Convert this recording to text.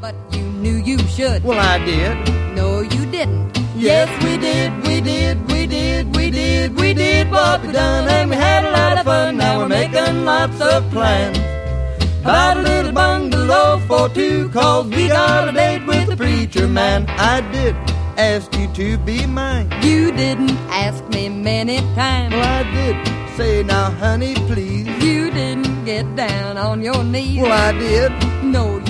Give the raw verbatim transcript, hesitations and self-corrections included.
But you knew you should. Well, I did. No, you didn't. Yes, we did, we did, we did, we did, we did what we done, and we had a lot of fun. Now we're making lots of plans about a little bungalow for two, 'cause we got a date with the preacher man. I did ask you to be mine. You didn't ask me many times. Well, I did say, now, honey, please. You didn't get down on your knees. Well, I did. No,